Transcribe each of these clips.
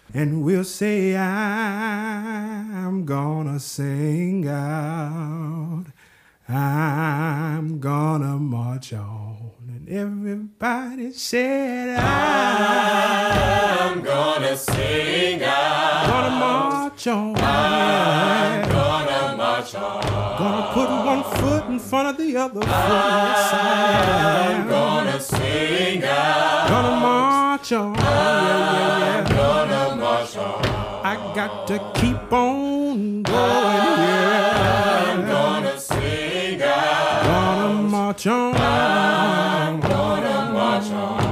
and we'll say, I'm gonna sing out. I'm gonna march on. And everybody said, I'm gonna sing out. gonna march on. Yeah. Gonna march on. Gonna put one foot in front of the other foot. Yes, I am. Gonna sing out. Gonna march on. Yeah. Gonna march on. I got to keep on going. Yeah. Gonna sing out. Gonna march on. Gonna march on.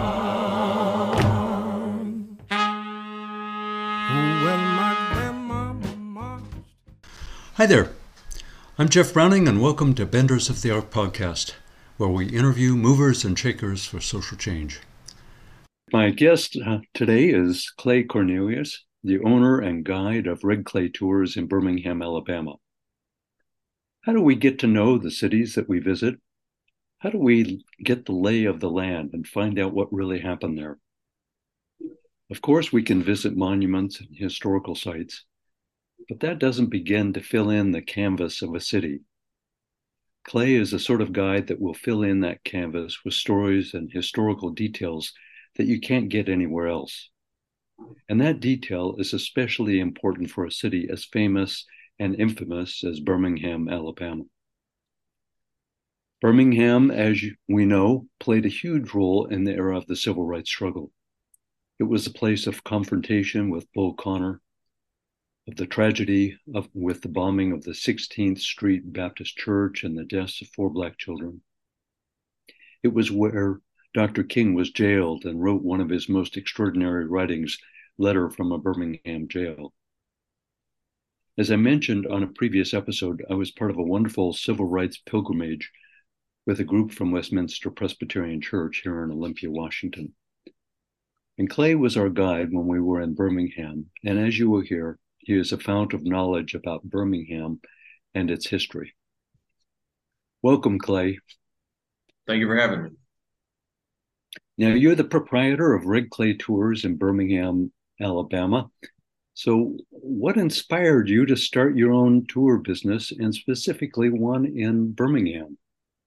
Well, my grandmama marched. Hi there. I'm Jeff Browning, and welcome to Benders of the Arc podcast, where we interview movers and shakers for social change. My guest today is Clay Cornelius, the owner and guide of Red Clay Tours in Birmingham, Alabama. How do we get to know the cities that we visit? How do we get the lay of the land and find out what really happened there? Of course, we can visit monuments and historical sites, but that doesn't begin to fill in the canvas of a city. Clay is the sort of guide that will fill in that canvas with stories and historical details that you can't get anywhere else. And that detail is especially important for a city as famous and infamous as Birmingham, Alabama. Birmingham, as we know, played a huge role in the era of the civil rights struggle. It was a place of confrontation with Bull Connor, of the tragedy with the bombing of the 16th Street Baptist Church and the deaths of 4 Black children. It was where Dr. King was jailed and wrote one of his most extraordinary writings, Letter from a Birmingham Jail. As I mentioned on a previous episode, I was part of a wonderful civil rights pilgrimage with a group from Westminster Presbyterian Church here in Olympia, Washington. And Clay was our guide when we were in Birmingham, and as you will hear, he is a fount of knowledge about Birmingham and its history. Welcome, Clay. Thank you for having me. Now, you're the proprietor of Red Clay Tours in Birmingham, Alabama. So what inspired you to start your own tour business, and specifically one in Birmingham?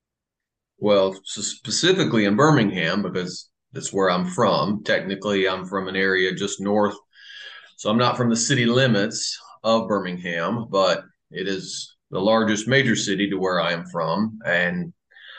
Well, specifically in Birmingham, because that's where I'm from. Technically, I'm from an area just north. So I'm not from the city limits of Birmingham, but it is the largest major city to where I am from. And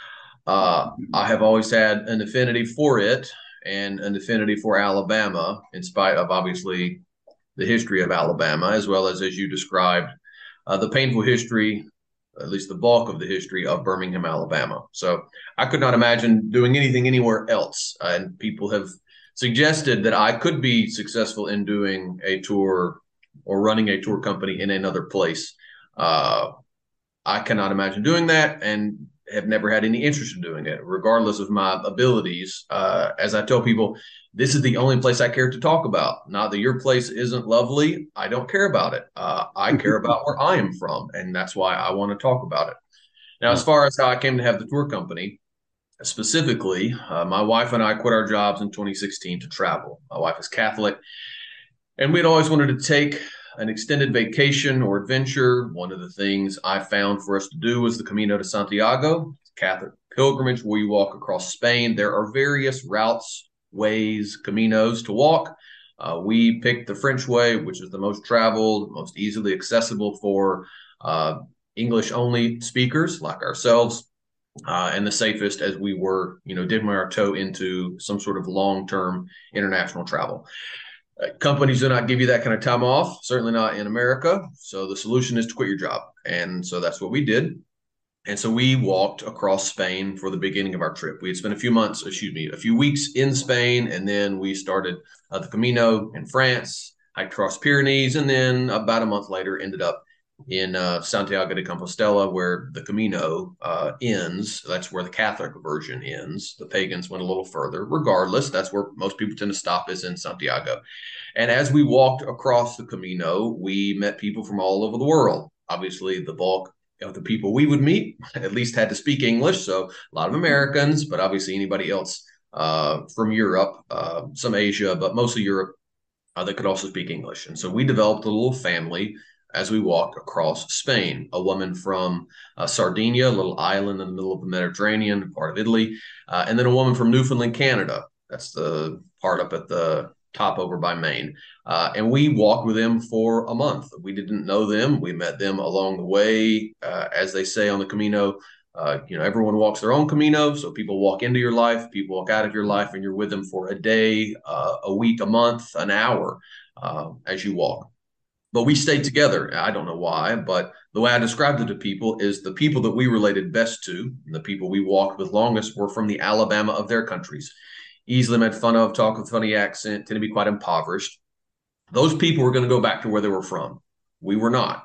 I have always had an affinity for it and an affinity for Alabama, in spite of obviously the history of Alabama, as well as you described, the painful history, at least the bulk of the history of Birmingham, Alabama. So I could not imagine doing anything anywhere else. And people have suggested that I could be successful in doing a tour or running a tour company in another place. I cannot imagine doing that and have never had any interest in doing it, regardless of my abilities. As I tell people, this is the only place I care to talk about. Not that your place isn't lovely. I don't care about it. I care about where I am from, and that's why I want to talk about it. Now, as far as how I came to have the tour company, specifically, my wife and I quit our jobs in 2016 to travel. My wife is Catholic, and we'd always wanted to take an extended vacation or adventure. One of the things I found for us to do was the Camino de Santiago, Catholic pilgrimage where you walk across Spain. There are various routes, ways, caminos to walk. We picked the French way, which is the most traveled, most easily accessible for English-only speakers like ourselves. And the safest, as we were, dipping our toe into some sort of long-term international travel. Companies do not give you that kind of time off, certainly not in America. So the solution is to quit your job. And so that's what we did. And so we walked across Spain for the beginning of our trip. We had spent a few weeks in Spain, and then we started the Camino in France, hiked across Pyrenees, and then about a month later ended up in Santiago de Compostela, where the Camino ends. That's where the Catholic version ends. The pagans went a little further. Regardless, that's where most people tend to stop, is in Santiago. And as we walked across the Camino, we met people from all over the world. Obviously, the bulk of the people we would meet at least had to speak English. So a lot of Americans, but obviously anybody else from Europe, some Asia, but mostly Europe. that could also speak English. And so we developed a little family as we walked across Spain. A woman from Sardinia, a little island in the middle of the Mediterranean, part of Italy, and then a woman from Newfoundland, Canada. That's the part up at the top over by Maine. And we walked with them for a month. We didn't know them. We met them along the way. As they say on the Camino, everyone walks their own Camino. So people walk into your life, people walk out of your life, and you're with them for a day, a week, a month, an hour as you walk. But we stayed together. I don't know why, but the way I described it to people is the people that we related best to, and the people we walked with longest, were from the Alabama of their countries. Easily made fun of, talk with funny accent, tend to be quite impoverished. Those people were going to go back to where they were from. We were not.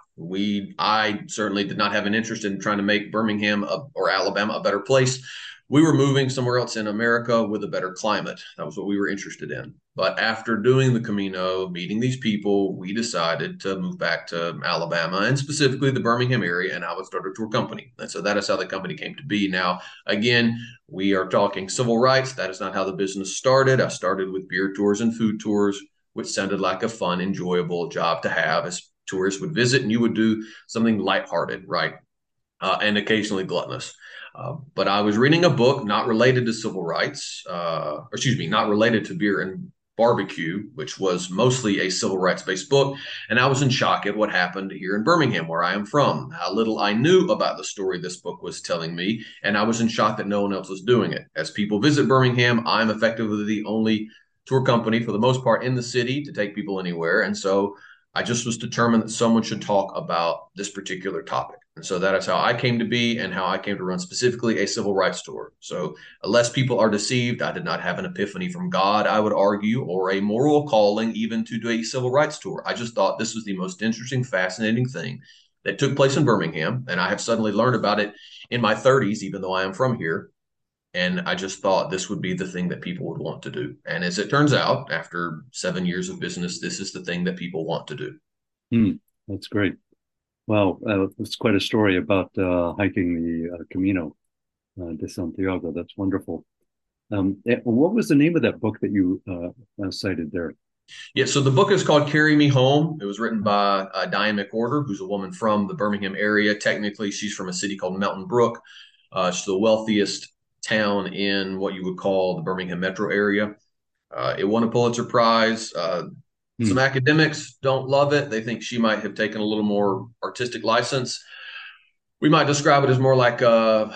I certainly did not have an interest in trying to make Birmingham or Alabama a better place. We were moving somewhere else in America with a better climate. That was what we were interested in. But after doing the Camino, meeting these people, we decided to move back to Alabama and specifically the Birmingham area, and I would start a tour company. And so that is how the company came to be. Now, again, we are talking civil rights. That is not how the business started. I started with beer tours and food tours, which sounded like a fun, enjoyable job to have as tourists would visit, and you would do something lighthearted, right? And occasionally gluttonous. But I was reading a book not related to civil rights, not related to beer and barbecue, which was mostly a civil rights-based book. And I was in shock at what happened here in Birmingham, where I am from, how little I knew about the story this book was telling me. And I was in shock that no one else was doing it. As people visit Birmingham, I'm effectively the only tour company, for the most part, in the city to take people anywhere. And so I just was determined that someone should talk about this particular topic. And so that is how I came to be and how I came to run specifically a civil rights tour. So unless people are deceived, I did not have an epiphany from God, I would argue, or a moral calling even to do a civil rights tour. I just thought this was the most interesting, fascinating thing that took place in Birmingham. And I have suddenly learned about it in my 30s, even though I am from here. And I just thought this would be the thing that people would want to do. And as it turns out, after 7 years of business, this is the thing that people want to do. That's great. Wow, it's quite a story about hiking the Camino de Santiago. That's wonderful. What was the name of that book that you cited there? Yeah, so the book is called Carry Me Home. It was written by Diane McWhorter, who's a woman from the Birmingham area. Technically, she's from a city called Mountain Brook. She's the wealthiest town in what you would call the Birmingham metro area. It won a Pulitzer Prize. Some academics don't love it. They think she might have taken a little more artistic license. We might describe it as more like a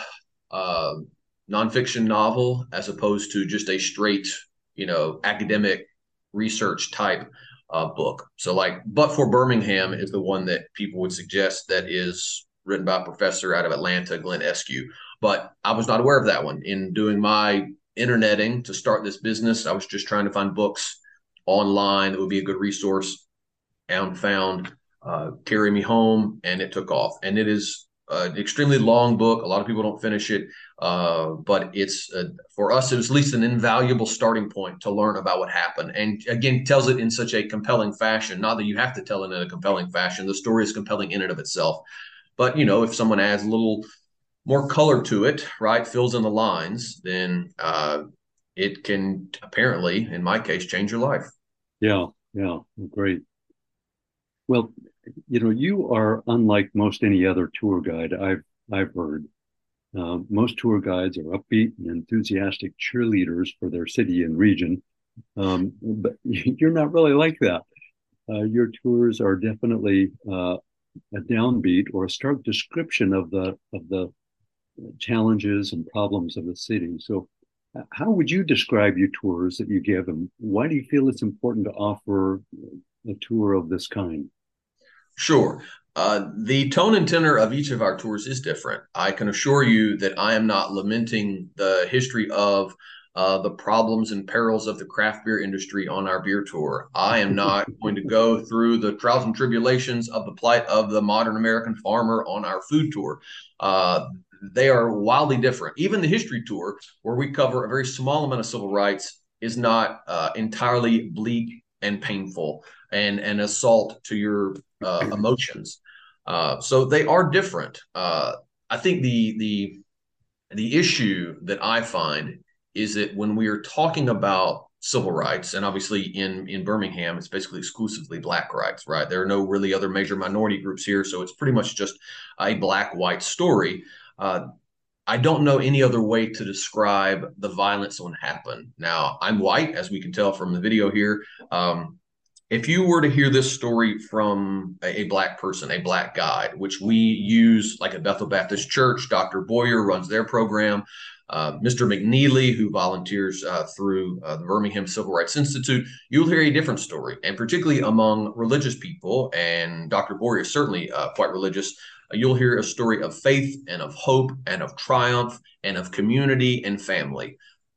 nonfiction novel as opposed to just a straight, academic research type book. So But for Birmingham is the one that people would suggest that is written by a professor out of Atlanta, Glenn Eskew. But I was not aware of that one. In doing my interneting to start this business, I was just trying to find books online that would be a good resource, and found Carry Me Home, and it took off. And it is an extremely long book. A lot of people don't finish it, but it's for us, it was at least an invaluable starting point to learn about what happened. And again, tells it in such a compelling fashion. Not that you have to tell it in a compelling fashion. The story is compelling in and of itself. But, if someone adds a little more color to it, right, fills in the lines, then it can apparently, in my case, change your life. Yeah, great. Well, you are unlike most any other tour guide I've heard. Most tour guides are upbeat and enthusiastic cheerleaders for their city and region, but you're not really like that. Your tours are definitely a downbeat or a stark description of the challenges and problems of the city. So how would you describe your tours that you give, and why do you feel it's important to offer a tour of this kind? Sure. The tone and tenor of each of our tours is different. I can assure you that I am not lamenting the history of the problems and perils of the craft beer industry on our beer tour. I am not going to go through the trials and tribulations of the plight of the modern American farmer on our food tour. They are wildly different. Even the history tour, where we cover a very small amount of civil rights, is not entirely bleak and painful and an assault to your emotions. So they are different. I think the issue that I find is that when we are talking about civil rights. And obviously in Birmingham, it's basically exclusively Black rights, right? There are no really other major minority groups here. So it's pretty much just a Black-white story. I don't know any other way to describe the violence that happened. Now, I'm white, as we can tell from the video here. If you were to hear this story from a Black person, a Black guide, which we use like at Bethel Baptist Church, Dr. Boyer runs their program. Mr. McNeely, who volunteers through the Birmingham Civil Rights Institute, you'll hear a different story, and particularly among religious people, and Dr. Boyer is certainly quite religious, you'll hear a story of faith and of hope and of triumph and of community and family.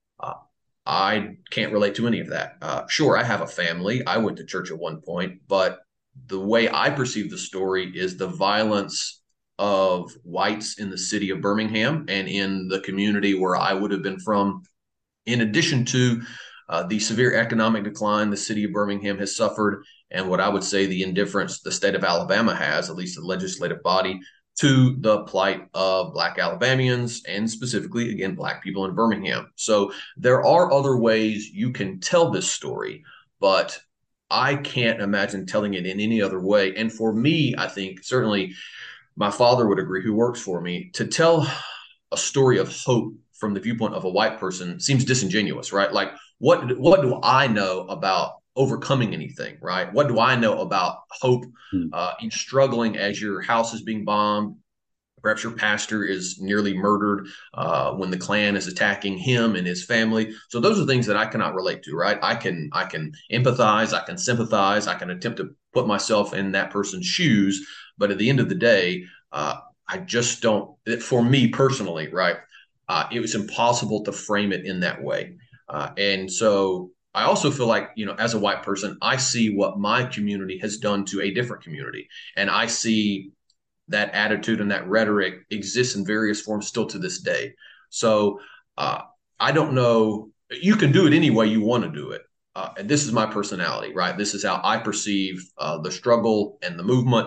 I can't relate to any of that. Sure, I have a family. I went to church at one point, but the way I perceive the story is the violence of whites in the city of Birmingham and in the community where I would have been from, in addition to the severe economic decline the city of Birmingham has suffered, and what I would say the indifference the state of Alabama has, at least the legislative body, to the plight of Black Alabamians and specifically, again, Black people in Birmingham. So there are other ways you can tell this story, but I can't imagine telling it in any other way. And for me, I think certainly my father would agree, who works for me, to tell a story of hope from the viewpoint of a white person seems disingenuous, right? Like, what do I know about overcoming anything, right? What do I know about hope in struggling as your house is being bombed? Perhaps your pastor is nearly murdered when the Klan is attacking him and his family. So those are things that I cannot relate to, right? I can empathize, I can sympathize, I can attempt to put myself in that person's shoes. But at the end of the day, I just don't, for me personally, right? It was impossible to frame it in that way. And so I also feel like, as a white person, I see what my community has done to a different community. And I see that attitude and that rhetoric exists in various forms still to this day. So I don't know. You can do it any way you want to do it. And this is my personality, right? This is how I perceive the struggle and the movement.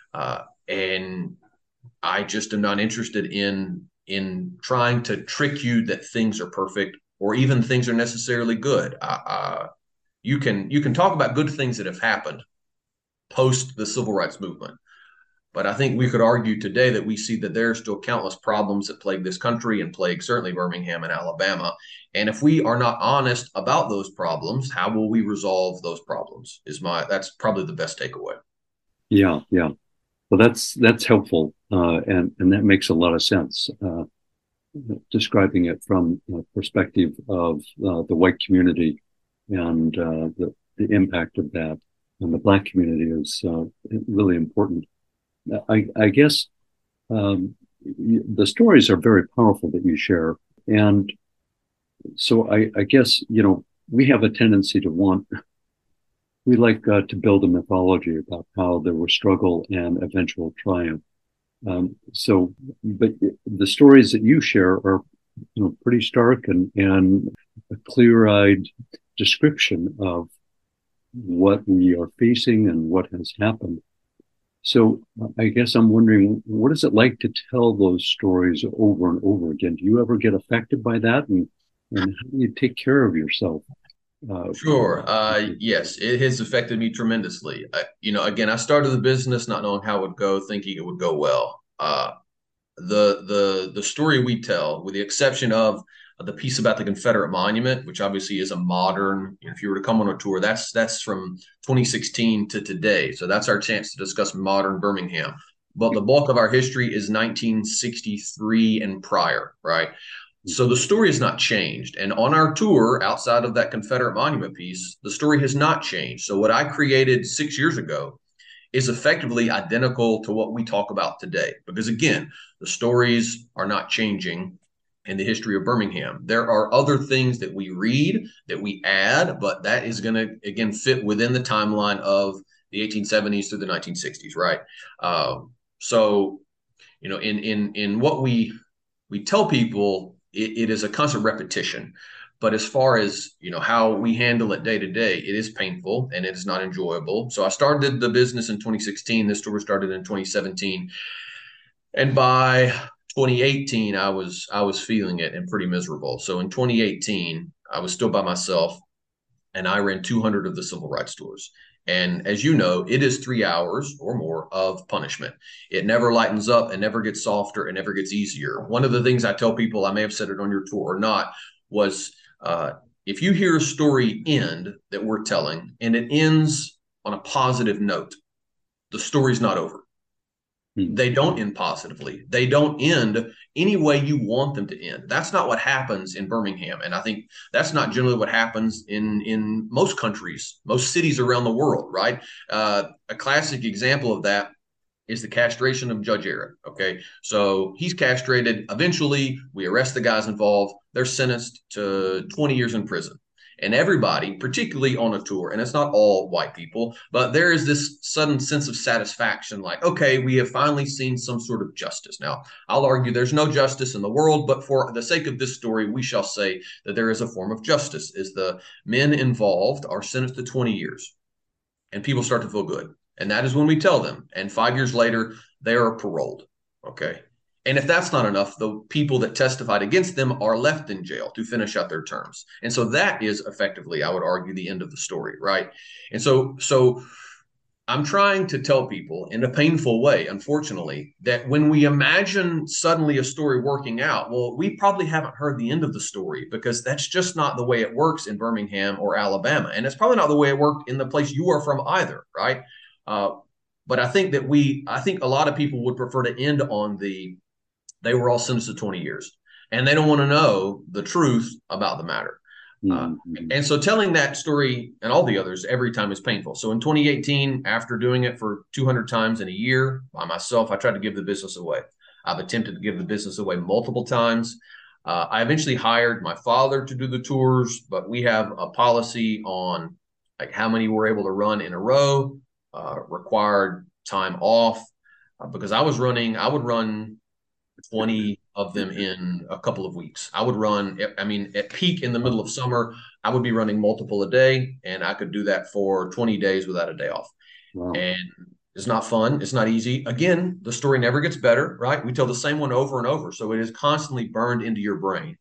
And I just am not interested in trying to trick you that things are perfect or even things are necessarily good. You can talk about good things that have happened post the civil rights movement, but I think we could argue today that we see that there are still countless problems that plague this country and plague certainly Birmingham and Alabama. And if we are not honest about those problems, how will we resolve those problems? That's probably the best takeaway. Yeah. Well, that's helpful, and that makes a lot of sense. Describing it from the perspective of the white community and the impact of that on the Black community is really important. I guess the stories are very powerful that you share, and so I guess we have a tendency to we like to build a mythology about how there was struggle and eventual triumph. But the stories that you share are, pretty stark and a clear-eyed description of what we are facing and what has happened. So I guess I'm wondering, what is it like to tell those stories over and over again? Do you ever get affected by that? And how do you take care of yourself? Sure. Yes, it has affected me tremendously. Again, I started the business not knowing how it would go, thinking it would go well. The story we tell, with the exception of the piece about the Confederate monument, which obviously is a modern, if you were to come on a tour, that's from 2016 to today. So that's our chance to discuss modern Birmingham. But the bulk of our history is 1963 and prior, right? So the story has not changed. And on our tour, outside of that Confederate monument piece, the story has not changed. So what I created 6 years ago is effectively identical to what we talk about today. Because again, the stories are not changing in the history of Birmingham. There are other things that we read, that we add, but that is going to, again, fit within the timeline of the 1870s through the 1960s, right? So, in what we tell people, it is a constant repetition. But as far as, how we handle it day to day, it is painful and it is not enjoyable. So I started the business in 2016. This tour started in 2017. And by 2018, I was feeling it and pretty miserable. So in 2018, I was still by myself. and I ran 200 of the civil rights tours. And as you know, it is 3 hours or more of punishment. It never lightens up and never gets softer and never gets easier. One of the things I tell people, I may have said it on your tour or not, was if you hear a story end that we're telling and it ends on a positive note, the story's not over. They don't end positively. They don't end any way you want them to end. That's not what happens in Birmingham. And I think that's not generally what happens in most countries, most cities around the world, right? A classic example of that is the castration of Judge Aaron. Okay. So he's castrated. Eventually, we arrest the guys involved. They're sentenced to 20 years in prison. And everybody, particularly on a tour, and it's not all white people, but there is this sudden sense of satisfaction like, okay, we have finally seen some sort of justice. Now, I'll argue there's no justice in the world, but for the sake of this story, we shall say that there is a form of justice, is the men involved are sentenced to 20 years, and people start to feel good. And that is when we tell them. And 5 years later, they are paroled. Okay. And if that's not enough, the people that testified against them are left in jail to finish out their terms. And so that is effectively, I would argue, the end of the story, right? And so I'm trying to tell people in a painful way, unfortunately, that when we imagine suddenly a story working out, well, we probably haven't heard the end of the story, because that's just not the way it works in Birmingham or Alabama. And it's probably not the way it worked in the place you are from either, right? But I think a lot of people would prefer to end on they were all sentenced to 20 years, and they don't want to know the truth about the matter. And so telling that story and all the others every time is painful. So in 2018, after doing it for 200 times in a year by myself, I tried to give the business away. I've attempted to give the business away multiple times. I eventually hired my father to do the tours, but we have a policy on like how many we're able to run in a row, required time off, because I would run 20 of them in a couple of weeks. I would run, I mean, at peak in the middle of summer, I would be running multiple a day, and I could do that for 20 days without a day off. Wow. And it's not fun. It's not easy. Again, the story never gets better, right? We tell the same one over and over. So it is constantly burned into your brain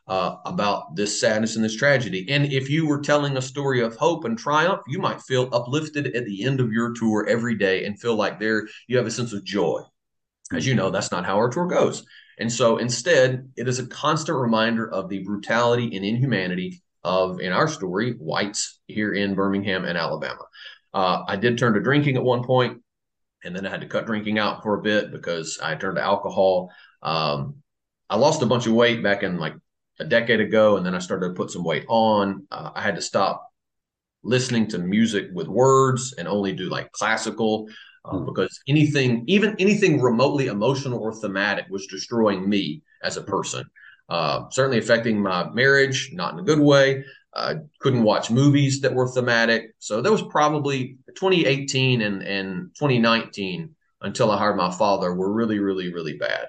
about this sadness and this tragedy. And if you were telling a story of hope and triumph, you might feel uplifted at the end of your tour every day and feel like you have a sense of joy. As you know, that's not how our tour goes. And so instead, it is a constant reminder of the brutality and inhumanity of, in our story, whites here in Birmingham and Alabama. I did turn to drinking at one point, and then I had to cut drinking out for a bit because I turned to alcohol. I lost a bunch of weight back in like a decade ago, and then I started to put some weight on. I had to stop listening to music with words and only do like classical. Because anything remotely emotional or thematic was destroying me as a person, certainly affecting my marriage, not in a good way. Couldn't watch movies that were thematic. So that was probably 2018 and 2019 until I hired my father were really, really, really bad.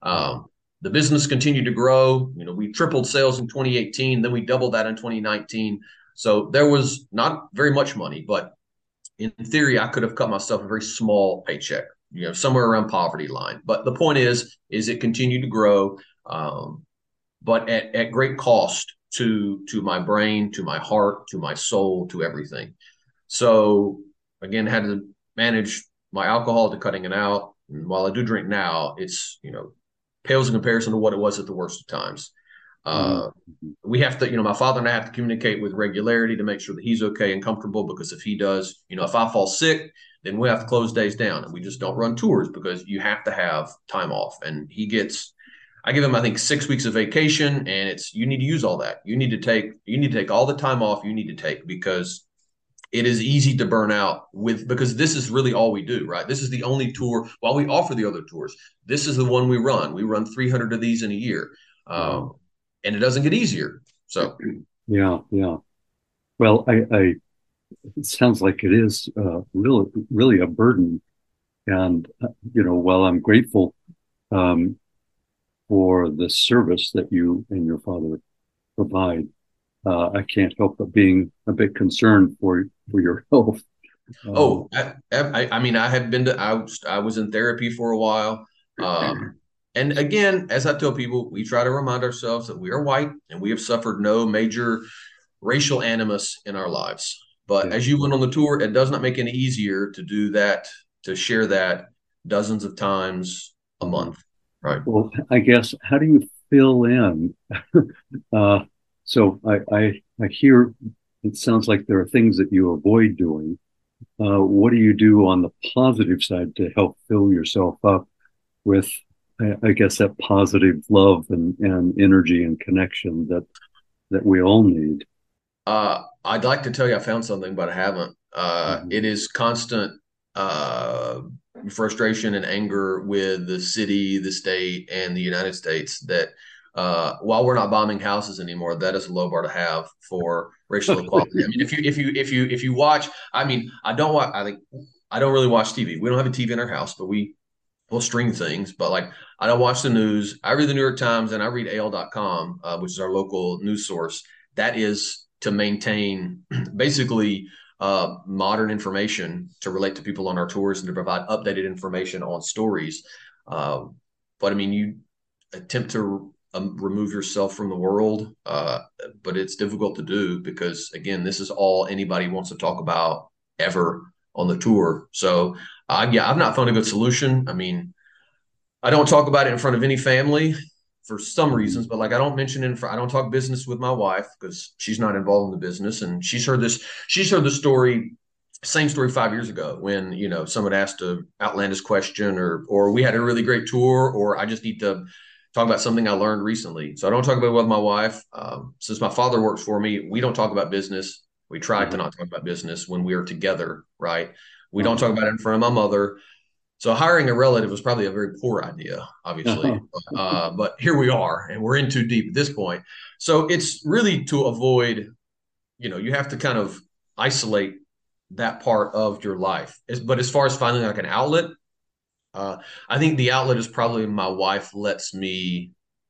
The business continued to grow. You know, we tripled sales in 2018, then we doubled that in 2019. So there was not very much money, but in theory, I could have cut myself a very small paycheck, you know, somewhere around poverty line. But the point is it continued to grow, but at great cost to my brain, to my heart, to my soul, to everything. So again, had to manage my alcohol to cutting it out. And while I do drink now, it's, you know, pales in comparison to what it was at the worst of times. We have to, you know, my father and I have to communicate with regularity to make sure that he's okay and comfortable, because if he does, you know, if I fall sick, then we have to close days down, and we just don't run tours because you have to have time off. And I give him, I think, 6 weeks of vacation, and you need to use all that. You need to take all the time off you need to take, because it is easy to burn out because this is really all we do, right? This is the only tour, while we offer the other tours, this is the one we run. We run 300 of these in a year. And it doesn't get easier. So, yeah. Well, it sounds like it is really, really a burden. And, you know, while I'm grateful for the service that you and your father provide, I can't help but being a bit concerned for your health. I mean, I was in therapy for a while. And again, as I tell people, we try to remind ourselves that we are white and we have suffered no major racial animus in our lives. But Yeah. as you went on the tour, it does not make it any easier to do that, to share that dozens of times a month, right? Well, I guess, how do you fill in? uh, so I hear it sounds like there are things that you avoid doing. What do you do on the positive side to help fill yourself up with, I guess, that positive love and energy and connection that we all need? I'd like to tell you I found something, but I haven't. It is constant frustration and anger with the city, the state, and the United States that while we're not bombing houses anymore, that is a low bar to have for racial equality. I mean, if you watch, I mean, I don't watch. I don't really watch TV. We don't have a TV in our house, but we'll stream things. But like, I don't watch the news. I read the New York Times and I read AL.com, which is our local news source. That is to maintain basically modern information to relate to people on our tours and to provide updated information on stories. But I mean, you attempt to remove yourself from the world, but it's difficult to do because, again, this is all anybody wants to talk about ever on the tour. So, yeah, I've not found a good solution. I mean, I don't talk about it in front of any family for some reasons, but like I don't talk business with my wife because she's not involved in the business, and she's heard the story, same story 5 years ago when someone asked a outlandish question, or we had a really great tour, or I just need to talk about something I learned recently. So I don't talk about it with my wife. Since my father works for me, we don't talk about business. We try to not talk about business when we are together, right? We don't talk about it in front of my mother. So hiring a relative was probably a very poor idea, obviously. But here we are, and we're in too deep at this point. So it's really to avoid, you have to kind of isolate that part of your life. But as far as finding like an outlet, I think the outlet is probably my wife lets me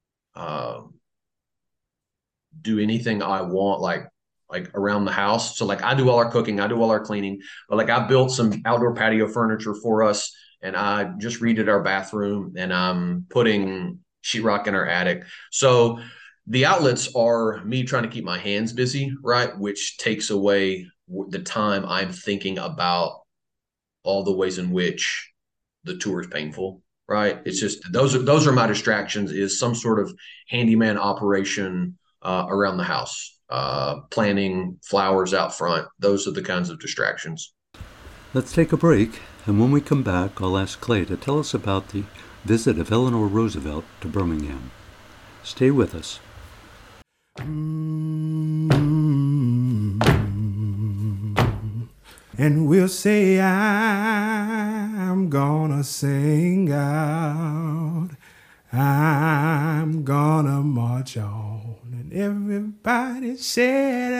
do anything I want, like around the house. So like I do all our cooking, I do all our cleaning, but like I built some outdoor patio furniture for us, and I just redid our bathroom, and I'm putting sheetrock in our attic. So the outlets are me trying to keep my hands busy, right? Which takes away the time I'm thinking about all the ways in which the tour is painful, right? It's just those are my distractions, is some sort of handyman operation around the house, planting flowers out front. Those are the kinds of distractions. Let's take a break, and when we come back, I'll ask Clay to tell us about the visit of Eleanor Roosevelt to Birmingham. Stay with us. And we'll say, I'm gonna sing out, I'm gonna march on. And everybody said,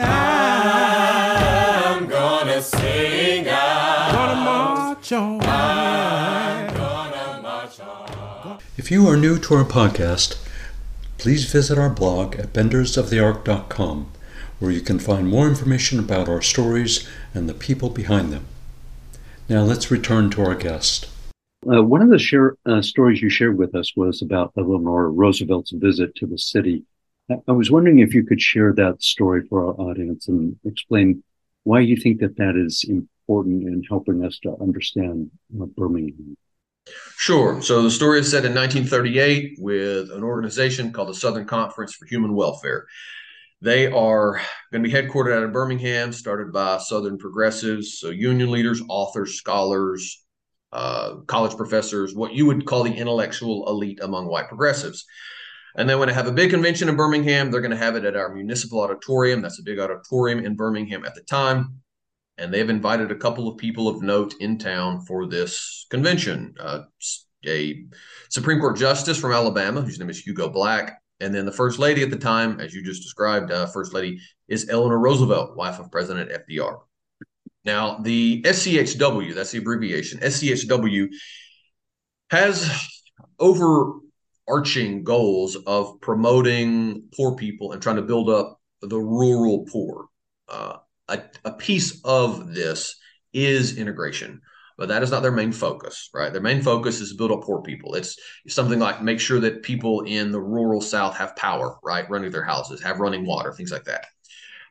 I'm gonna sing out. gonna march on. I'm gonna march on. If you are new to our podcast, please visit our blog at bendersoftheark.com, where you can find more information about our stories and the people behind them. Now let's return to our guest. One of the stories you shared with us was about Eleanor Roosevelt's visit to the city. I was wondering if you could share that story for our audience and explain why you think that is important in helping us to understand Birmingham. Sure. So the story is set in 1938 with an organization called the Southern Conference for Human Welfare. They are going to be headquartered out of Birmingham, started by Southern progressives, so union leaders, authors, scholars, college professors, what you would call the intellectual elite among white progressives. And then when they have a big convention in Birmingham, they're going to have it at our municipal auditorium. That's a big auditorium in Birmingham at the time. And they've invited a couple of people of note in town for this convention. A Supreme Court justice from Alabama, whose name is Hugo Black. And then the first lady at the time, as you just described, first lady is Eleanor Roosevelt, wife of President FDR. Now, the SCHW, that's the abbreviation, SCHW has overarching goals of promoting poor people and trying to build up the rural poor. A piece of this is integration, but that is not their main focus, right? Their main focus is to build up poor people. It's something like make sure that people in the rural South have power, right? Running their houses, have running water, things like that.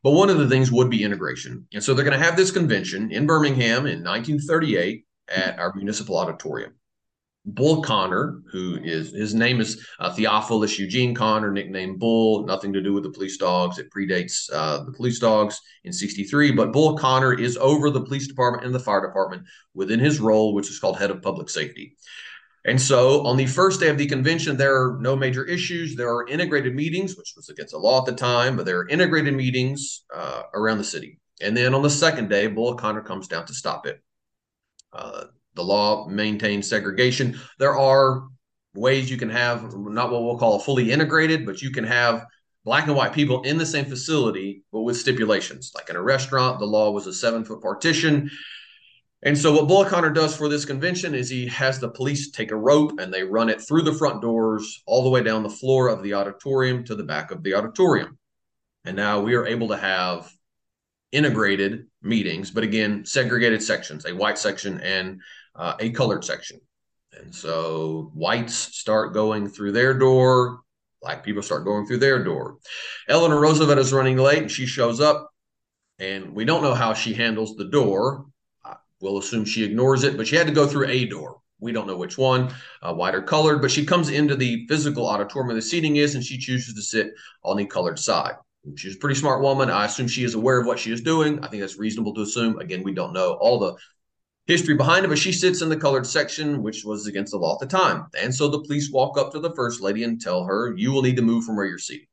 But one of the things would be integration. And so they're going to have this convention in Birmingham in 1938 at our municipal auditorium. Bull Connor, his name is Theophilus Eugene Connor, nicknamed Bull, nothing to do with the police dogs. It predates the police dogs in 63. But Bull Connor is over the police department and the fire department within his role, which is called head of public safety. And so on the first day of the convention, there are no major issues. There are integrated meetings, which was against the law at the time, but there are integrated meetings around the city. And then on the second day, Bull Connor comes down to stop it. The law maintains segregation. There are ways you can have not what we'll call a fully integrated, but you can have black and white people in the same facility, but with stipulations. Like in a restaurant, the law was a 7-foot partition. And so what Bull Connor does for this convention is he has the police take a rope and they run it through the front doors all the way down the floor of the auditorium to the back of the auditorium. And now we are able to have integrated meetings, but again, segregated sections, a white section and a colored section. And so whites start going through their door, black people start going through their door. Eleanor Roosevelt is running late and she shows up, and we don't know how she handles the door. We'll assume she ignores it, but she had to go through a door. We don't know which one, white or colored, but she comes into the physical auditorium where the seating is, and she chooses to sit on the colored side. She's a pretty smart woman. I assume she is aware of what she is doing. I think that's reasonable to assume. Again, we don't know all the history behind it, but she sits in the colored section, which was against the law at the time. And so the police walk up to the first lady and tell her, you will need to move from where you're seated.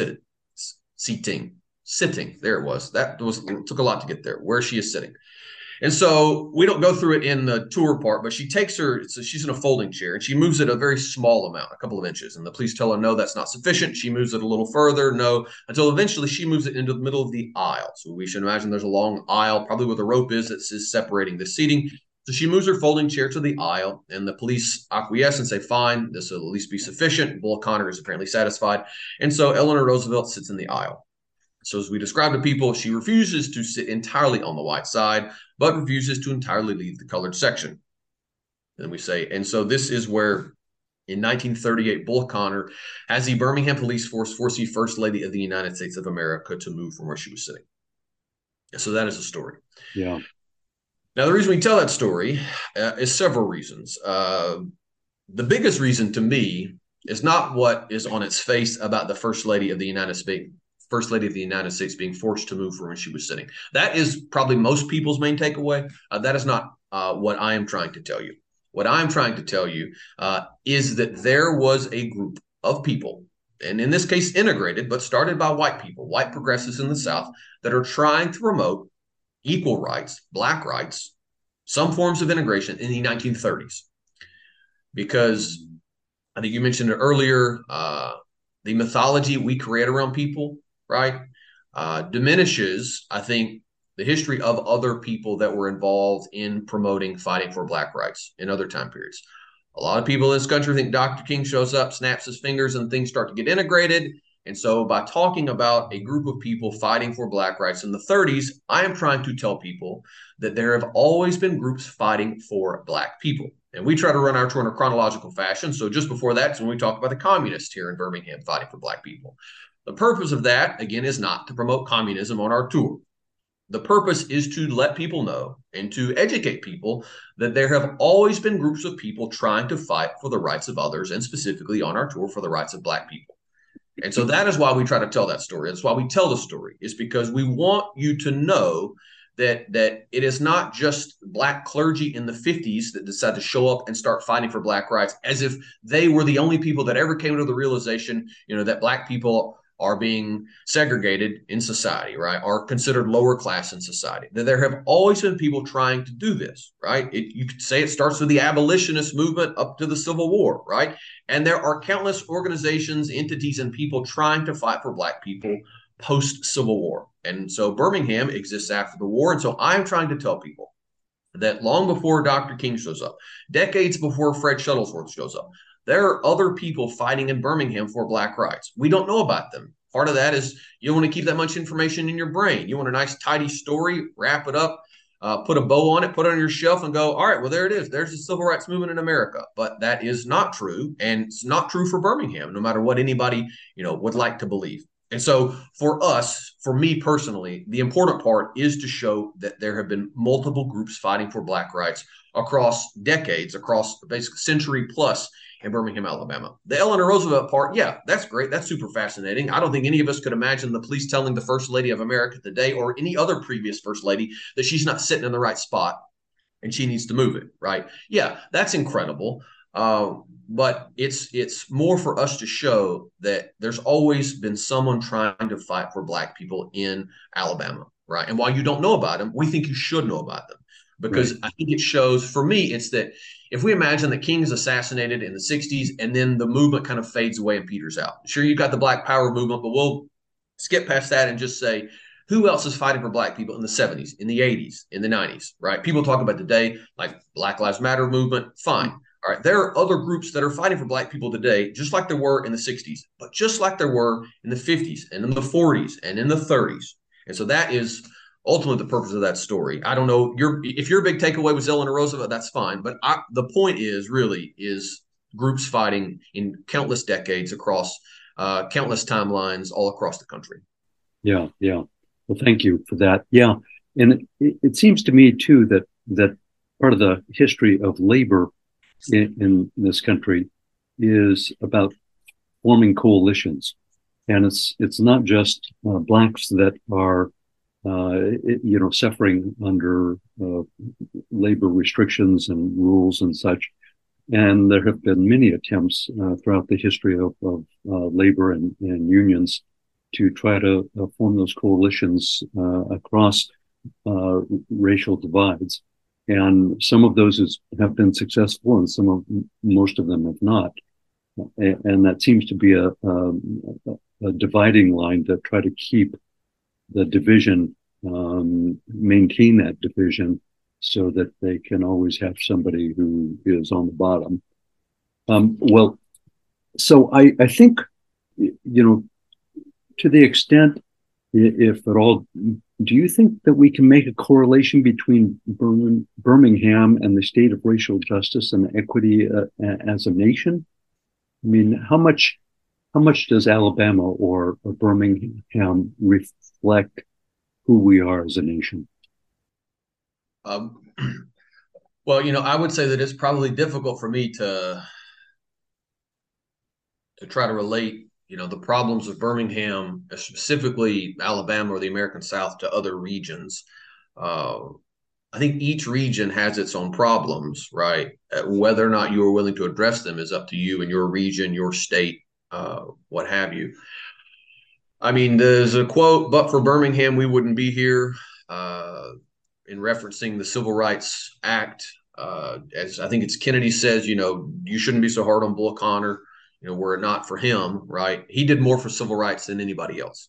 Sitting. There it was. It took a lot to get there, where she is sitting. And so we don't go through it in the tour part, but she's in a folding chair and she moves it a very small amount, a couple of inches. And the police tell her, no, that's not sufficient. She moves it a little further, no, until eventually she moves it into the middle of the aisle. So we should imagine there's a long aisle, probably where the rope is that is separating the seating. So she moves her folding chair to the aisle, and the police acquiesce and say, fine, this will at least be sufficient. Bull Connor is apparently satisfied. And so Eleanor Roosevelt sits in the aisle. So as we describe to people, she refuses to sit entirely on the white side, but refuses to entirely leave the colored section. And we say, and so this is where in 1938, Bull Connor has the Birmingham police force the First Lady of the United States of America to move from where she was sitting. And so that is the story. Yeah. Now, the reason we tell that story is several reasons. The biggest reason to me is not what is on its face about the First Lady of the United States being forced to move from where she was sitting. That is probably most people's main takeaway. That is not what I am trying to tell you. What I'm trying to tell you is that there was a group of people, and in this case integrated, but started by white people, white progressives in the South, that are trying to promote equal rights, black rights, some forms of integration in the 1930s. Because I think you mentioned it earlier, the mythology we create around people, right, diminishes, I think, the history of other people that were involved in fighting for black rights in other time periods. A lot of people in this country think Dr. King shows up, snaps his fingers, and things start to get integrated. And so by talking about a group of people fighting for black rights in the 30s, I am trying to tell people that there have always been groups fighting for black people. And we try to run our tour in a chronological fashion. So just before that is when we talk about the communists here in Birmingham fighting for black people. The purpose of that, again, is not to promote communism on our tour. The purpose is to let people know and to educate people that there have always been groups of people trying to fight for the rights of others, and specifically on our tour for the rights of black people. And so that is why we try to tell that story. That's why we tell the story, is because we want you to know that it is not just black clergy in the 50s that decide to show up and start fighting for black rights as if they were the only people that ever came to the realization, that black people are being segregated in society, right, are considered lower class in society. That there have always been people trying to do this, right? You could say it starts with the abolitionist movement up to the Civil War, right? And there are countless organizations, entities, and people trying to fight for black people post-Civil War. And so Birmingham exists after the war. And so I'm trying to tell people that long before Dr. King shows up, decades before Fred Shuttlesworth shows up, there are other people fighting in Birmingham for black rights. We don't know about them. Part of that is you don't want to keep that much information in your brain. You want a nice, tidy story, wrap it up, put a bow on it, put it on your shelf and go, all right, well, there it is. There's the civil rights movement in America. But that is not true. And it's not true for Birmingham, no matter what anybody, would like to believe. And so for us, for me personally, the important part is to show that there have been multiple groups fighting for Black rights across decades, across basically century plus in Birmingham, Alabama. The Eleanor Roosevelt part, yeah, that's great. That's super fascinating. I don't think any of us could imagine the police telling the First Lady of America today or any other previous First Lady that she's not sitting in the right spot and she needs to move it, right? Yeah, that's incredible. But it's more for us to show that there's always been someone trying to fight for Black people in Alabama, right? And while you don't know about them, we think you should know about them because I think it shows, for me, it's that if we imagine that King is assassinated in the 60s and then the movement kind of fades away and peters out. Sure, you've got the Black Power movement, but we'll skip past that and just say, who else is fighting for Black people in the 70s, in the 80s, in the 90s, right? People talk about today, like Black Lives Matter movement, fine. All right, there are other groups that are fighting for Black people today, just like there were in the 60s, but just like there were in the 50s and in the 40s and in the 30s. And so that is ultimately the purpose of that story. I don't know, if your big takeaway was Eleanor Roosevelt, that's fine. But the point is groups fighting in countless decades across countless timelines all across the country. Yeah, yeah. Well, thank you for that. Yeah, and it seems to me too that part of the history of labor in this country is about forming coalitions, and it's not just Blacks that are suffering under labor restrictions and rules and such. And there have been many attempts throughout the history of labor and unions to try to form those coalitions across racial divides. And some of those have been successful and most of them have not. And that seems to be a dividing line to try to keep the division, maintain that division so that they can always have somebody who is on the bottom. So I think, to the extent, if at all, do you think that we can make a correlation between Birmingham and the state of racial justice and equity as a nation? I mean, how much does Alabama or Birmingham reflect who we are as a nation? Well, I would say that it's probably difficult for me to try to relate the problems of Birmingham, specifically Alabama or the American South, to other regions. I think each region has its own problems, right? Whether or not you are willing to address them is up to you and your region, your state, what have you. I mean, there's a quote, "But for Birmingham, we wouldn't be here," in referencing the Civil Rights Act. As I think it's Kennedy says, you shouldn't be so hard on Bull Connor. Were it not for him, right? He did more for civil rights than anybody else.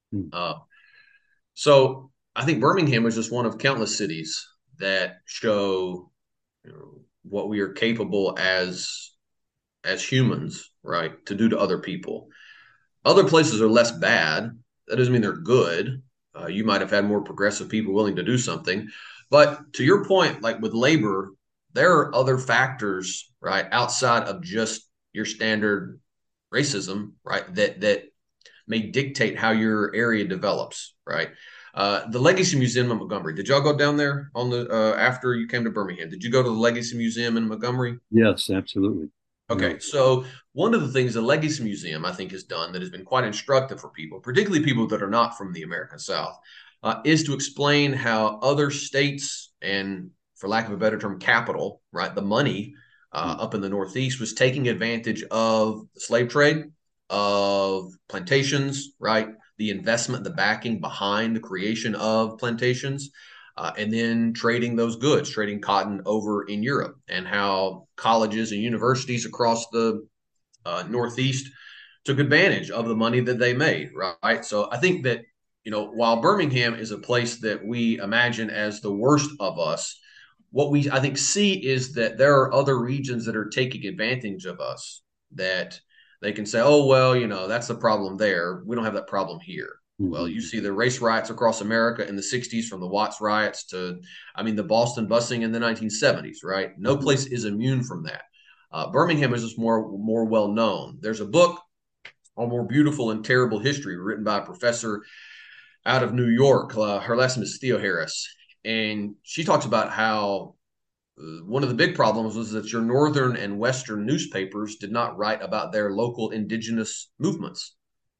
So I think Birmingham is just one of countless cities that show what we are capable as humans, right, to do to other people. Other places are less bad. That doesn't mean they're good. You might have had more progressive people willing to do something. But to your point, like with labor, there are other factors, right, outside of just your standard racism, right, that may dictate how your area develops, right? The Legacy Museum in Montgomery. Did y'all go down there on the after you came to Birmingham? Did you go to the Legacy Museum in Montgomery? Yes, absolutely. Okay, so one of the things the Legacy Museum, I think, has done that has been quite instructive for people, particularly people that are not from the American South, is to explain how other states and, for lack of a better term, capital, right, the money up in the Northeast was taking advantage of the slave trade, of plantations, right, the investment, the backing behind the creation of plantations, and then trading those goods, trading cotton over in Europe, and how colleges and universities across the Northeast took advantage of the money that they made, right? So I think that, while Birmingham is a place that we imagine as the worst of us, what we, I think, see is that there are other regions that are taking advantage of us, that they can say, oh, well, that's the problem there. We don't have that problem here. Mm-hmm. Well, you see the race riots across America in the 60s, from the Watts riots to, the Boston busing in the 1970s, right? No place is immune from that. Birmingham is just more well known. There's a book Our More Beautiful and Terrible History, written by a professor out of New York. Her last name is Theoharis. And she talks about how one of the big problems was that your northern and western newspapers did not write about their local indigenous movements.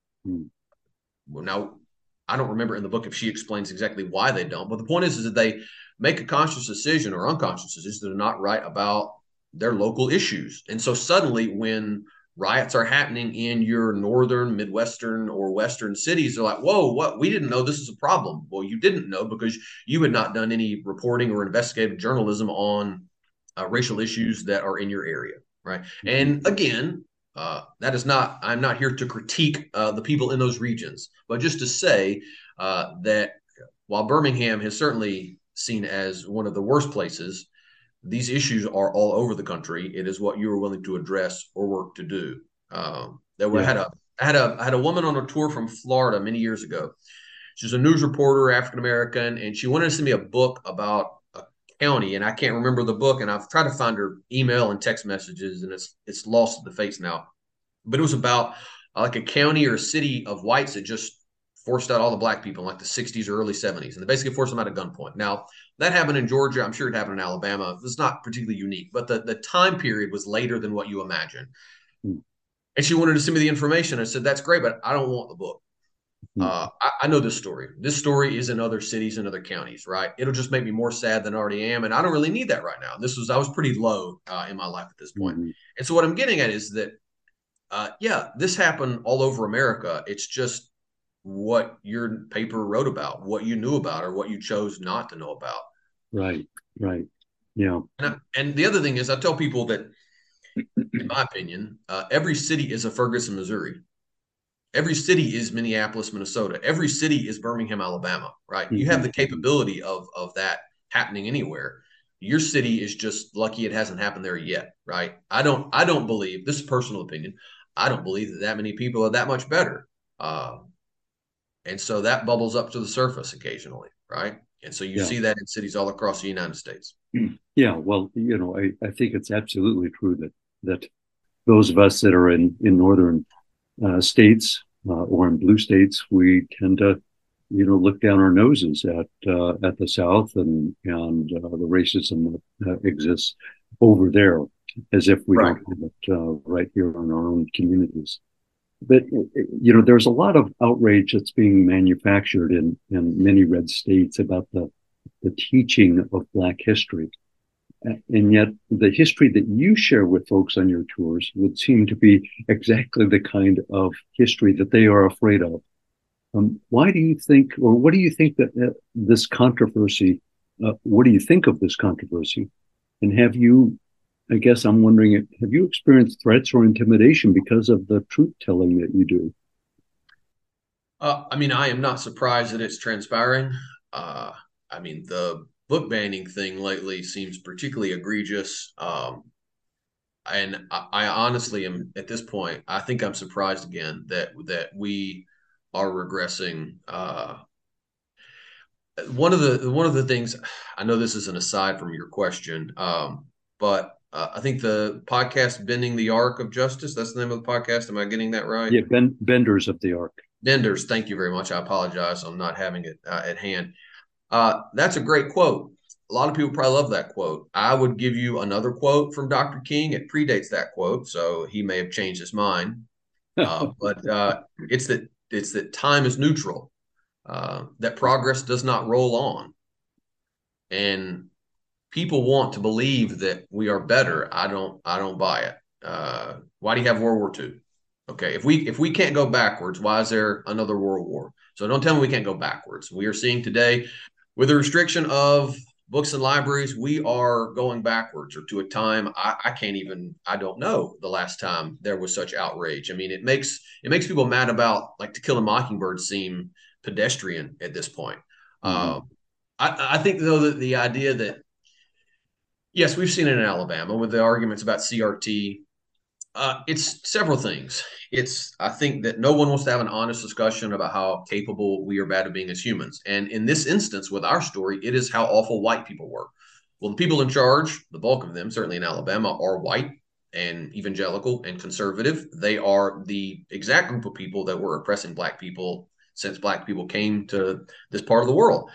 Well, now, I don't remember in the book if she explains exactly why they don't, but the point is that they make a conscious decision or unconscious decision to not write about their local issues. And so suddenly when riots are happening in your northern, Midwestern, or Western cities, they're like, whoa, what? We didn't know this is a problem. Well, you didn't know because you had not done any reporting or investigative journalism on racial issues that are in your area, right? And again, that is not, I'm not here to critique the people in those regions, but just to say that while Birmingham has certainly seen as one of the worst places, these issues are all over the country. It is what you are willing to address or work to do. I had a woman on a tour from Florida many years ago. She's a news reporter, African American, and she wanted to send me a book about a county, and I can't remember the book. And I've tried to find her email and text messages, and it's lost to the face now. But it was about like a county or a city of whites that just forced out all the black people in like the 60s or early 70s, and they basically forced them out at gunpoint. Now, that happened in Georgia. I'm sure it happened in Alabama. It's not particularly unique, but the time period was later than what you imagine. And she wanted to send me the information. I said, that's great, but I don't want the book. I know this story. This story is in other cities and other counties, right? It'll just make me more sad than I already am, and I don't really need that right now. I was pretty low in my life at this point. And so what I'm getting at is that, this happened all over America. It's just what your paper wrote about, what you knew about, or what you chose not to know about. Right. Yeah. And the other thing is, I tell people that, in my opinion, every city is a Ferguson, Missouri. Every city is Minneapolis, Minnesota. Every city is Birmingham, Alabama, right? You have the capability of that happening anywhere. Your city is just lucky it hasn't happened there yet, right? I don't believe, this is personal opinion, I don't believe that many people are that much better. And so that bubbles up to the surface occasionally, right? And so you see that in cities all across the United States. Yeah, well, I think it's absolutely true that those of us that are in northern states or in blue states, we tend to, look down our noses at the South and the racism that exists over there, as if we don't have it right here in our own communities. But, there's a lot of outrage that's being manufactured in many red states about the teaching of Black history. And yet the history that you share with folks on your tours would seem to be exactly the kind of history that they are afraid of. Why do you think, or what do you think that this controversy, what do you think of this controversy? And have you, I guess I'm wondering, have you experienced threats or intimidation because of the truth telling that you do? I am not surprised that it's transpiring. The book banning thing lately seems particularly egregious. And I honestly am, at this point, I think I'm surprised again that we are regressing. One of the things, I know this is an aside from your question, but I think the podcast Bending the Arc of Justice, that's the name of the podcast. Am I getting that right? Yeah, Benders of the Arc. Benders, thank you very much. I apologize. I'm not having it at hand. That's a great quote. A lot of people probably love that quote. I would give you another quote from Dr. King. It predates that quote, so he may have changed his mind. But it's that time is neutral, that progress does not roll on. And people want to believe that we are better. I don't buy it. Why do you have World War II? Okay, if we can't go backwards, why is there another World War? So don't tell me we can't go backwards. We are seeing today, with the restriction of books and libraries, we are going backwards, or to a time I don't know the last time there was such outrage. I mean, it makes people mad about, like, To Kill a Mockingbird seem pedestrian at this point. I think, though, that the idea that, yes, we've seen it in Alabama with the arguments about CRT. It's several things. I think that no one wants to have an honest discussion about how capable we are bad at being as humans. And in this instance, with our story, it is how awful white people were. Well, the people in charge, the bulk of them, certainly in Alabama, are white. and evangelical and conservative. They are the exact group of people that were oppressing Black people since Black people came to this part of the world.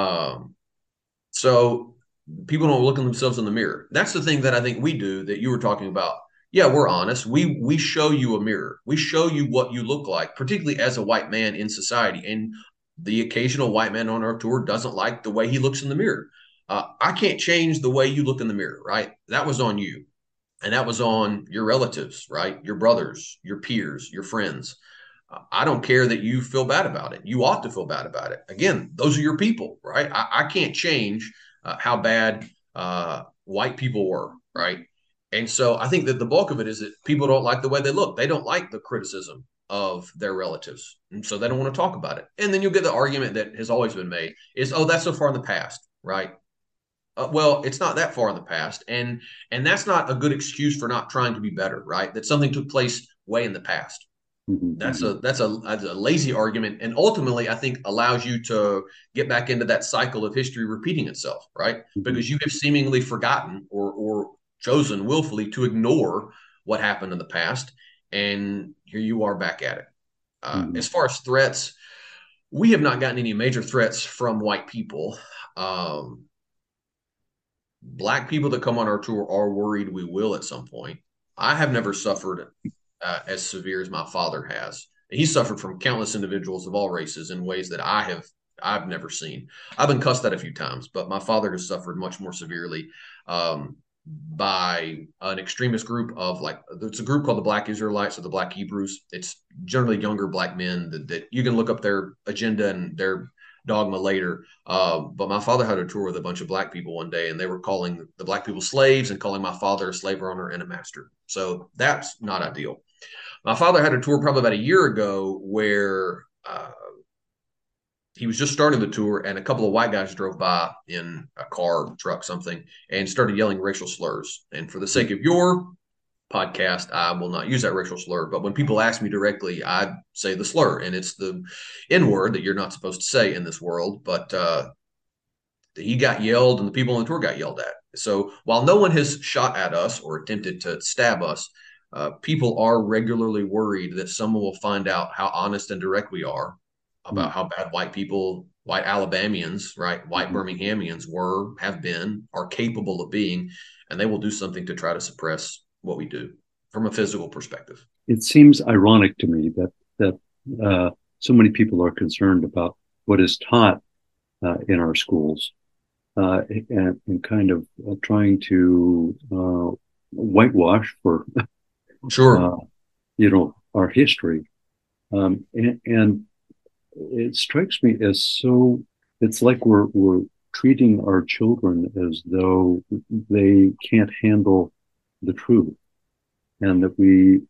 So people don't look at themselves in the mirror. That's the thing that I think we do that you were talking about. Yeah, we're honest. We show you a mirror. We show you what you look like, particularly as a white man in society. And the occasional white man on our tour doesn't like the way he looks in the mirror. I can't change the way you look in the mirror, right? That was on you. And that was on your relatives, right? Your brothers, your peers, your friends. I don't care that you feel bad about it. You ought to feel bad about it. Again, those are your people, right? I can't change how bad white people were, right? And so I think that the bulk of it is that people don't like the way they look. They don't like the criticism of their relatives. And so they don't want to talk about it. And then you'll get the argument that has always been made is, oh, that's so far in the past, right? Well, it's not that far in the past. And that's not a good excuse for not trying to be better, right? That something took place way in the past. That's a lazy argument, and ultimately, I think allows you to get back into that cycle of history repeating itself, right? Because you have seemingly forgotten or chosen willfully to ignore what happened in the past, and here you are back at it. As far as threats, we have not gotten any major threats from white people. Black people that come on our tour are worried we will at some point. I have never suffered as severe as my father has. He suffered from countless individuals of all races in ways that I've never seen. I've been cussed at a few times, but my father has suffered much more severely by an extremist group of it's a group called the Black Israelites or the Black Hebrews. It's generally younger Black men that you can look up their agenda and their dogma later. But my father had a tour with a bunch of Black people one day, and they were calling the Black people slaves and calling my father a slave owner and a master. So that's not ideal. My father had a tour probably about a year ago where he was just starting the tour, and a couple of white guys drove by in a car, truck, something, and started yelling racial slurs. And for the sake of your podcast, I will not use that racial slur. But when people ask me directly, I say the slur, and it's the N word that you're not supposed to say in this world. But he got yelled, and the people on the tour got yelled at. So while no one has shot at us or attempted to stab us, people are regularly worried that someone will find out how honest and direct we are about how bad white Alabamians, right, white Birminghamians have been, are capable of being, and they will do something to try to suppress what we do from a physical perspective. It seems ironic to me that so many people are concerned about what is taught in our schools and kind of trying to whitewash for sure our history, and it strikes me as it's like we're treating our children as though they can't handle the truth, and that we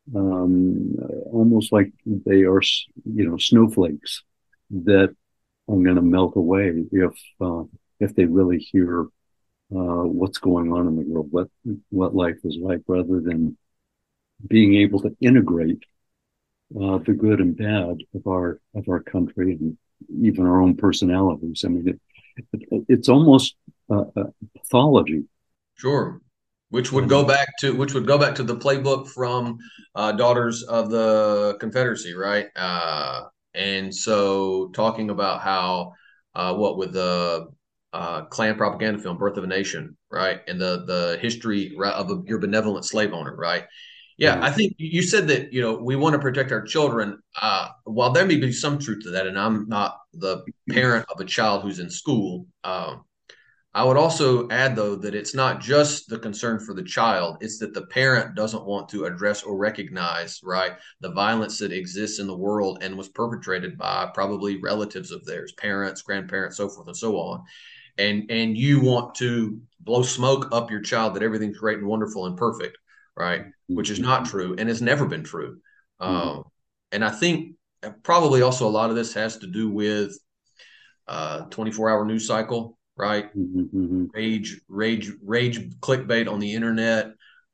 almost like they are snowflakes that are going to melt away if they really hear what's going on in the world, what life is like, rather than being able to integrate the good and bad of our country and even our own personalities. I mean, it's almost pathology. Sure, which would go back to the playbook from Daughters of the Confederacy, right? And so talking about how with the Klan propaganda film, Birth of a Nation, right, and the history of your benevolent slave owner, right? Yeah, I think you said that, we want to protect our children. While there may be some truth to that, and I'm not the parent of a child who's in school, I would also add, though, that it's not just the concern for the child. It's that the parent doesn't want to address or recognize, right, the violence that exists in the world and was perpetrated by probably relatives of theirs, parents, grandparents, so forth and so on. And you want to blow smoke up your child that everything's great and wonderful and perfect, right? Which is not true and has never been true. And I think probably also a lot of this has to do with 24-hour news cycle, right? Rage, clickbait on the internet,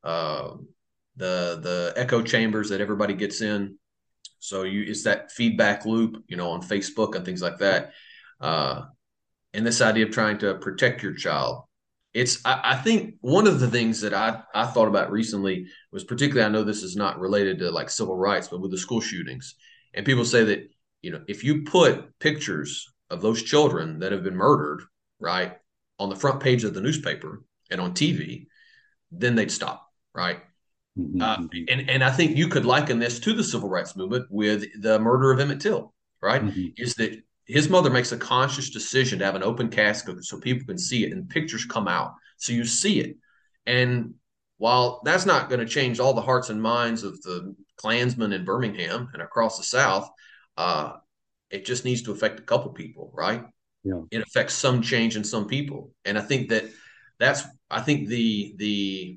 the echo chambers that everybody gets in. So it's that feedback loop, on Facebook and things like that. And this idea of trying to protect your child. I think one of the things that I thought about recently was particularly, I know this is not related to like civil rights, but with the school shootings. And people say that, if you put pictures of those children that have been murdered, right, on the front page of the newspaper and on TV, then they'd stop, right? And I think you could liken this to the civil rights movement with the murder of Emmett Till, right? Is that his mother makes a conscious decision to have an open casket so people can see it and pictures come out. So you see it. And while that's not going to change all the hearts and minds of the Klansmen in Birmingham and across the South, it just needs to affect a couple people, right? Yeah. It affects some change in some people. And I think I think the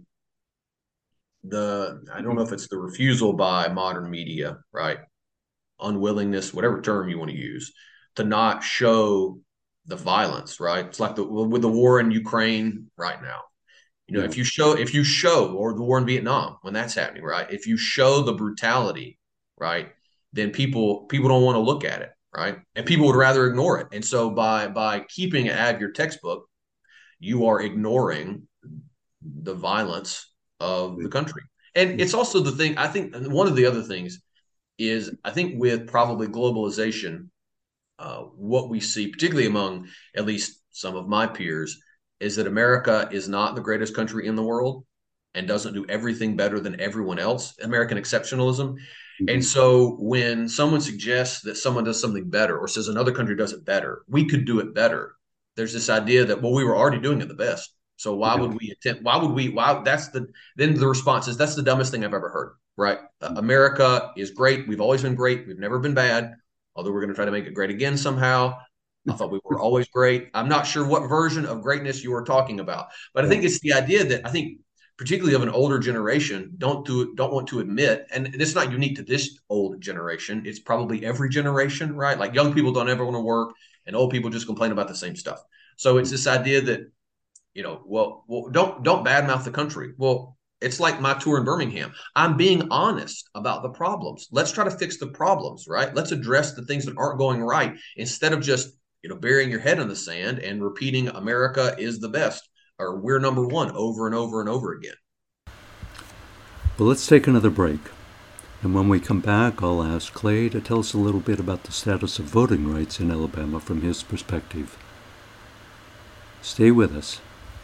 I don't know if it's the refusal by modern media, right? Unwillingness, whatever term you want to use, to not show the violence, right? It's like with the war in Ukraine right now. If you show, or the war in Vietnam when that's happening, right? If you show the brutality, right, then people don't want to look at it, right? And people would rather ignore it. And so by keeping it out of your textbook, you are ignoring the violence of the country. And it's also the thing, I think one of the other things is, I think with probably globalization, what we see, particularly among at least some of my peers, is that America is not the greatest country in the world and doesn't do everything better than everyone else, American exceptionalism. And so when someone suggests that someone does something better or says another country does it better, we could do it better, there's this idea that, well, we were already doing it the best. So why would we attempt? Then the response is, that's the dumbest thing I've ever heard, right? America is great. We've always been great. We've never been bad, although we're going to try to make it great again somehow. I thought we were always great. I'm not sure what version of greatness you were talking about, but I think it's the idea that I think particularly of an older generation don't want to admit, and it's not unique to this old generation. It's probably every generation, right? Like young people don't ever want to work, and old people just complain about the same stuff. So it's this idea that, well, don't badmouth the country. Well, it's like my tour in Birmingham. I'm being honest about the problems. Let's try to fix the problems, right? Let's address the things that aren't going right instead of just, burying your head in the sand and repeating America is the best or we're number one over and over and over again. Well, let's take another break. And when we come back, I'll ask Clay to tell us a little bit about the status of voting rights in Alabama from his perspective. Stay with us.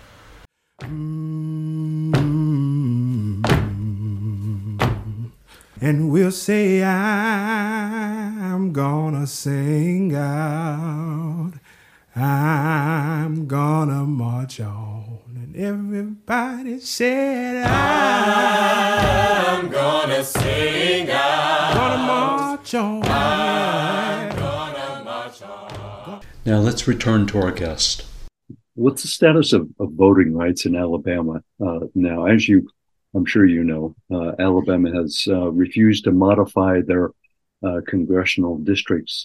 And we'll say, I'm gonna sing out, I'm gonna march on. And everybody said, I'm gonna sing out, gonna march on. I'm gonna march on. Now let's return to our guest. What's the status of voting rights in Alabama now? As I'm sure you know, Alabama has refused to modify their congressional districts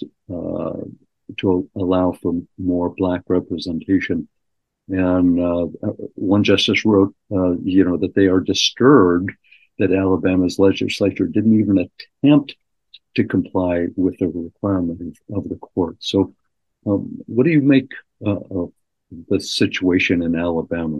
to allow for more Black representation. And one justice wrote, that they are disturbed that Alabama's legislature didn't even attempt to comply with the requirement of the court. So what do you make of the situation in Alabama?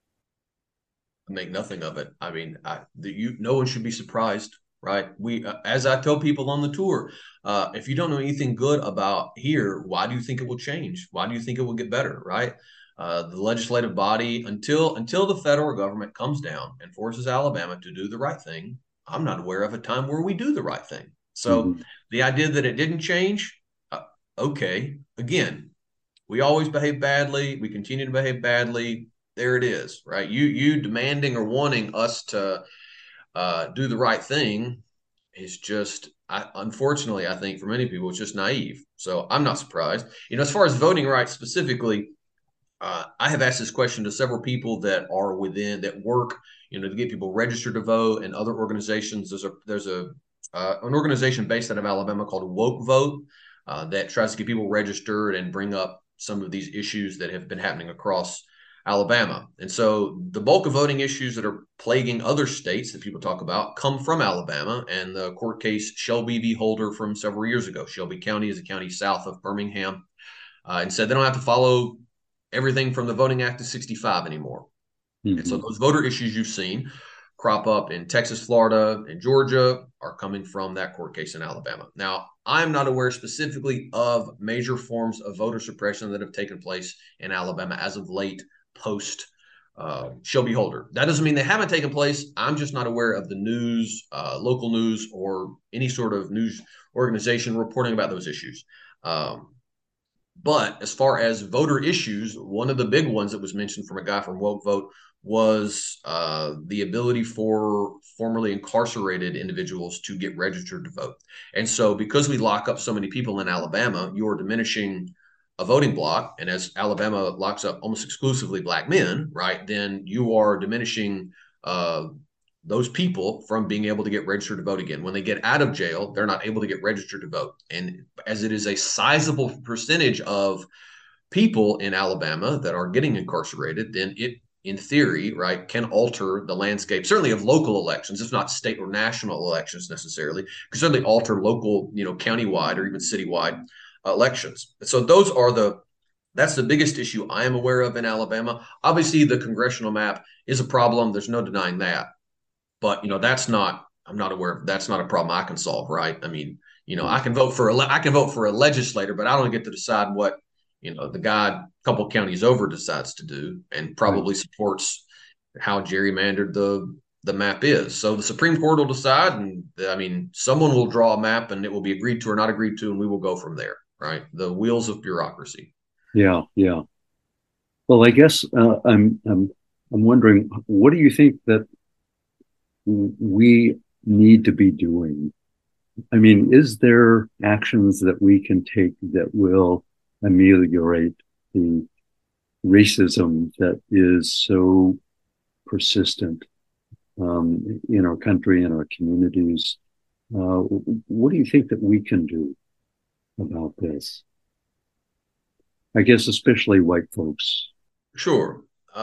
Make nothing of it. I mean, no one should be surprised, right? As I tell people on the tour, if you don't know anything good about here, why do you think it will change? Why do you think it will get better, right? The legislative body, until the federal government comes down and forces Alabama to do the right thing, I'm not aware of a time where we do the right thing. So the idea that it didn't change, okay. Again, we always behave badly. We continue to behave badly. There it is, right? You demanding or wanting us to do the right thing is just, unfortunately, I think for many people, it's just naive. So I'm not surprised. As far as voting rights specifically, I have asked this question to several people that work, to get people registered to vote, and other organizations. There's an organization based out of Alabama called Woke Vote that tries to get people registered and bring up some of these issues that have been happening across Alabama. And so the bulk of voting issues that are plaguing other states that people talk about come from Alabama, and the court case Shelby v. Holder from several years ago. Shelby County is a county south of Birmingham, and said they don't have to follow everything from the Voting Act to 65 anymore. Mm-hmm. And so those voter issues you've seen crop up in Texas, Florida, and Georgia are coming from that court case in Alabama. Now, I'm not aware specifically of major forms of voter suppression that have taken place in Alabama as of late post Shelby Holder. That doesn't mean they haven't taken place. I'm just not aware of the news, local news, or any sort of news organization reporting about those issues. But as far as voter issues, one of the big ones that was mentioned from a guy from Woke Vote was the ability for formerly incarcerated individuals to get registered to vote. And so because we lock up so many people in Alabama, you're diminishing a voting block. And as Alabama locks up almost exclusively Black men, right, then you are diminishing those people from being able to get registered to vote again. When they get out of jail, they're not able to get registered to vote. And as it is a sizable percentage of people in Alabama that are getting incarcerated, then it, in theory, right, can alter the landscape, certainly of local elections, if not state or national elections necessarily, can certainly alter local, countywide or even citywide elections. So that's the biggest issue I am aware of in Alabama. Obviously, the congressional map is a problem. There's no denying that. But, I'm not aware of, that's not a problem I can solve, right? I mean, I can vote for a legislator, but I don't get to decide what, the guy a couple counties over decides to do, and probably supports how gerrymandered the map is. So the Supreme Court will decide, and I mean, someone will draw a map and it will be agreed to or not agreed to, and we will go from there, right? The wheels of bureaucracy. Yeah, yeah. Well, I guess I'm wondering, what do you think that we need to be doing? I mean, is there actions that we can take that will ameliorate the racism that is so persistent in our country and our communities? What do you think that we can do about this? I guess especially white folks. Sure.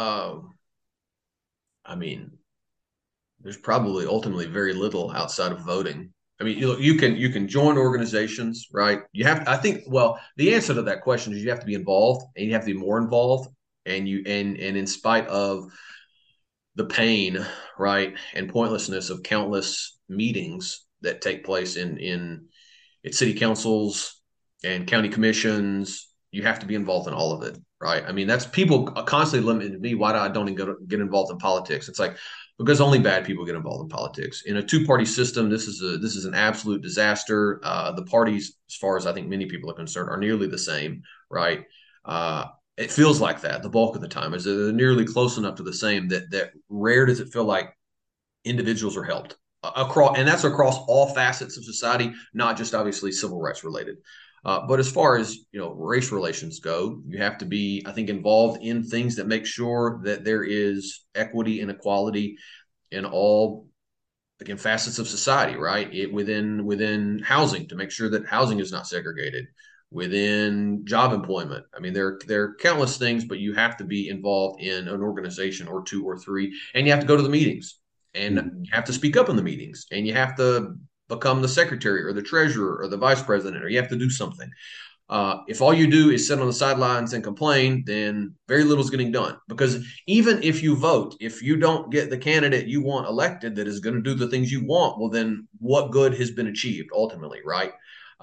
I mean, there's probably ultimately very little outside of voting. I mean, you can join organizations, right? I think, well, the answer to that question is you have to be involved, and you have to be more involved, and in spite of the pain, right, and pointlessness of countless meetings that take place in city councils and county commissions, you have to be involved in all of it, right? I mean, that's people constantly limiting me why I don't get involved in politics. It's like, because only bad people get involved in politics. In a two-party system, this is an absolute disaster. The parties, as far as I think many people are concerned, are nearly the same, right? It feels like that the bulk of the time, is they're nearly close enough to the same that rare does it feel like individuals are helped across, and that's across all facets of society, not just obviously civil rights related. But as far as race relations go, you have to be, I think, involved in things that make sure that there is equity and equality in all, again, facets of society, right? Within housing, to make sure that housing is not segregated, within job employment. I mean, there are countless things, but you have to be involved in an organization or two or three, and you have to go to the meetings, and you have to speak up in the meetings, and you have to become the secretary or the treasurer or the vice president, or you have to do something. If all you do is sit on the sidelines and complain, then very little is getting done. Because even if you vote, if you don't get the candidate you want elected that is going to do the things you want, well, then what good has been achieved ultimately, right?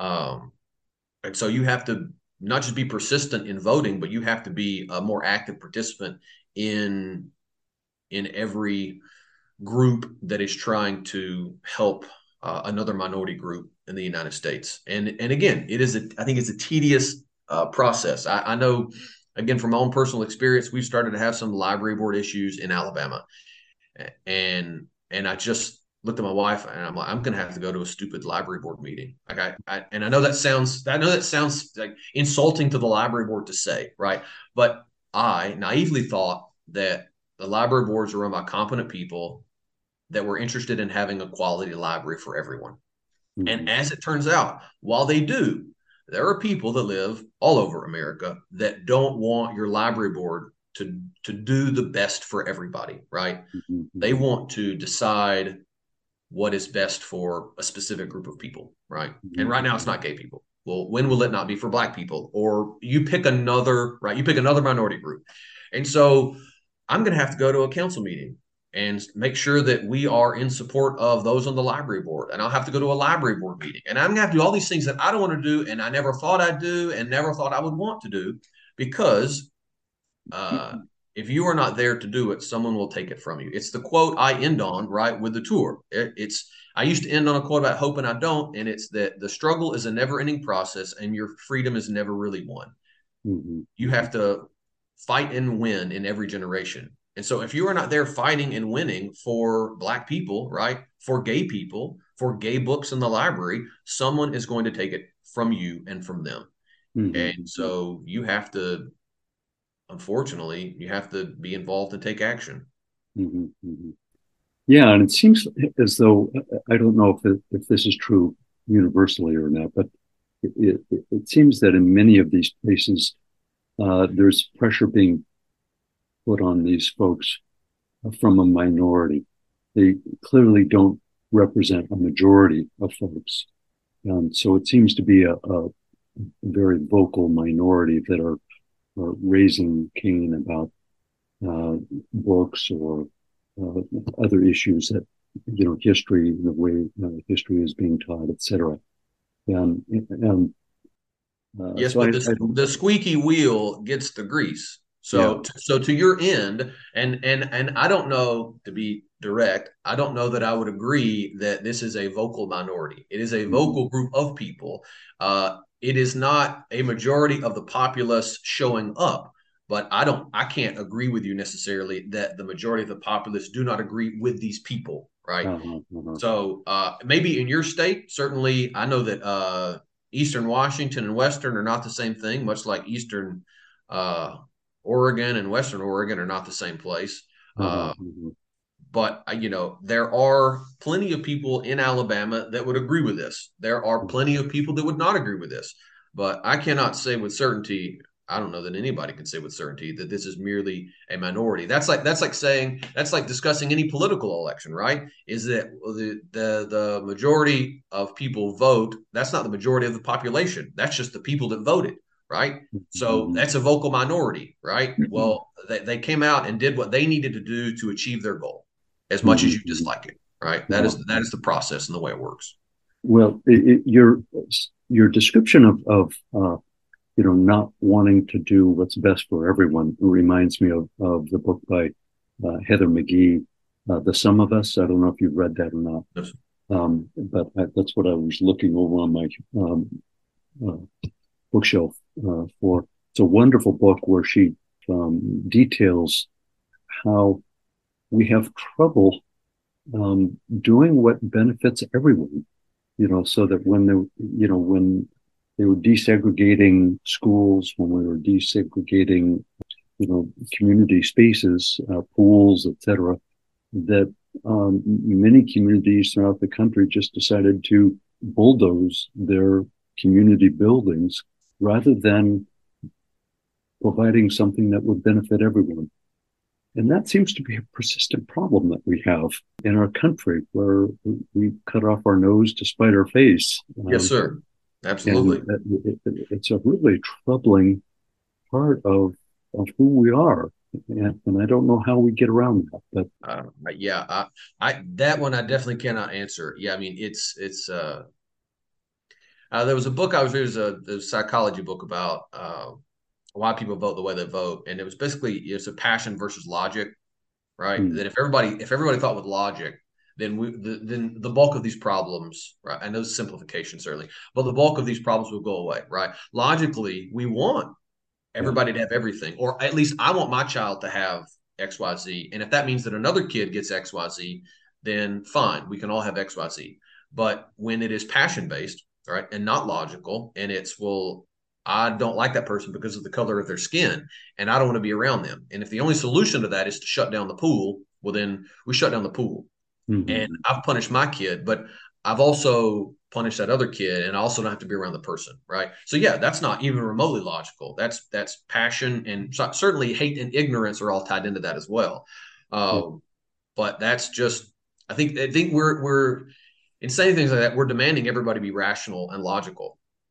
And so you have to not just be persistent in voting, but you have to be a more active participant in every group that is trying to help another minority group in the United States. And again, I think it's a tedious process. I know, again, from my own personal experience, we've started to have some library board issues in Alabama. And I just looked at my wife and I'm like, I'm going to have to go to a stupid library board meeting. Like I know that sounds like insulting to the library board to say, right? But I naively thought that the library boards are run by competent people that were interested in having a quality library for everyone. Mm-hmm. And as it turns out, while they do, there are people that live all over America that don't want your library board to do the best for everybody, right? Mm-hmm. They want to decide what is best for a specific group of people, right? Mm-hmm. And right now it's not gay people, Well, when will it not be for Black people? Or you pick another, right? You pick another minority group. And so I'm going to have to go to a council meeting and make sure that we are in support of those on the library board. And I'll have to go to a library board meeting. And I'm going to have to do all these things that I don't want to do and I never thought I'd do and never thought I would want to do because if you are not there to do it, someone will take it from you. It's the quote I end on, right, with the tour. I used to end on a quote about hope and I don't, and it's that the struggle is a never-ending process and your freedom is never really won. Mm-hmm. You have to fight and win in every generation. And so if you are not there fighting and winning for Black people, right, for gay people, for gay books in the library, someone is going to take it from you and from them. Mm-hmm. And so you have to, unfortunately, you have to be involved and take action. Mm-hmm. Mm-hmm. Yeah, and it seems as though I don't know if this is true universally or not, but it seems that in many of these places, there's pressure being put on these folks from a minority. They clearly don't represent a majority of folks. So it seems to be a very vocal minority that are raising Cain about books or other issues that, history, the way history is being taught, etc. Yes, So but the squeaky wheel gets the grease. So to your end, and I don't know, to be direct, I don't know that I would agree that this is a vocal minority. It is a vocal group of people. It is not a majority of the populace showing up, but I can't agree with you necessarily that the majority of the populace do not agree with these people, right? So maybe in your state, certainly, I know that Eastern Washington and Western are not the same thing, much like Eastern Oregon and Western Oregon are not the same place. But, there are plenty of people in Alabama that would agree with this. There are plenty of people that would not agree with this. But I cannot say with certainty, I don't know that anybody can say with certainty that this is merely a minority. That's like discussing any political election, right? Is that the majority of people vote? That's not the majority of the population. That's just the people that voted, right? So that's a vocal minority, right? Well, they came out and did what they needed to do to achieve their goal, as much as you dislike it, right? That is the process and the way it works. Well, your description of not wanting to do what's best for everyone reminds me of the book by Heather McGhee, The Sum of Us. I don't know if you've read that or not. Yes. But that's what I was looking over on my bookshelf for. It's a wonderful book where she details how we have trouble doing what benefits everyone. So that when they were desegregating schools, when we were desegregating, community spaces, pools, etc., that many communities throughout the country just decided to bulldoze their community buildings rather than providing something that would benefit everyone. And that seems to be a persistent problem that we have in our country, where we cut off our nose to spite our face. Yes, sir. Absolutely. It's a really troubling part of who we are. And I don't know how we get around that. But that one I definitely cannot answer. Yeah, I mean, it's there was a book I was reading, a psychology book about why people vote the way they vote, and it was basically it's a passion versus logic, right? That if everybody thought with logic, then then the bulk of these problems, right? I know simplification certainly, but the bulk of these problems will go away, right? Logically, we want everybody to have everything, or at least I want my child to have XYZ, and if that means that another kid gets XYZ, then fine, we can all have XYZ. But when it is passion based, right, and not logical, and I don't like that person because of the color of their skin, and I don't want to be around them. And if the only solution to that is to shut down the pool, well, then we shut down the pool. And I've punished my kid, but I've also punished that other kid, and I also don't have to be around the person, right? So yeah, that's not even remotely logical. That's passion, and certainly hate and ignorance are all tied into that as well. But that's just, I think we're in saying things like that, we're demanding everybody be rational and logical.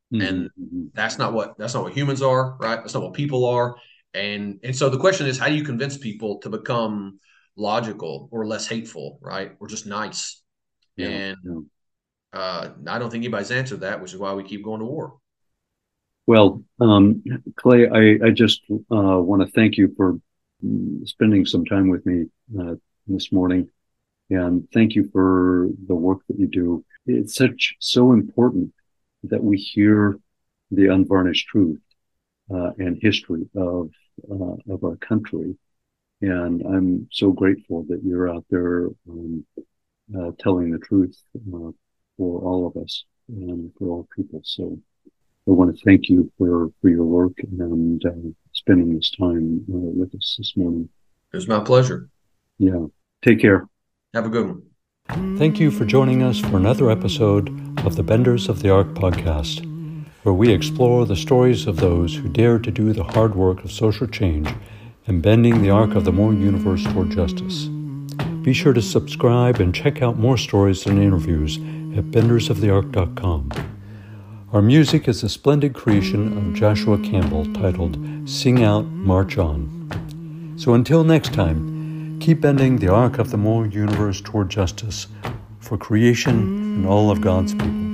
And that's not what humans are, right? That's not what people are. And so the question is, how do you convince people to become logical or less hateful, right? Or just nice? Yeah. I don't think anybody's answered that, which is why we keep going to war. Well, Clay, I just want to thank you for spending some time with me this morning, and thank you for the work that you do. It's so important that we hear the unvarnished truth and history of our country, and I'm so grateful that you're out there telling the truth for all of us and for all people. So I want to thank you for your work and spending this time with us this morning. It was my pleasure. Yeah. Take care. Have a good one. Thank you for joining us for another episode of the Benders of the Ark podcast, where we explore the stories of those who dared to do the hard work of social change and bending the arc of the moral universe toward justice. Be sure to subscribe and check out more stories and interviews at bendersoftheark.com. Our music is a splendid creation of Joshua Campbell titled Sing Out, March On. So until next time, keep bending the arc of the moral universe toward justice for creation and all of God's people.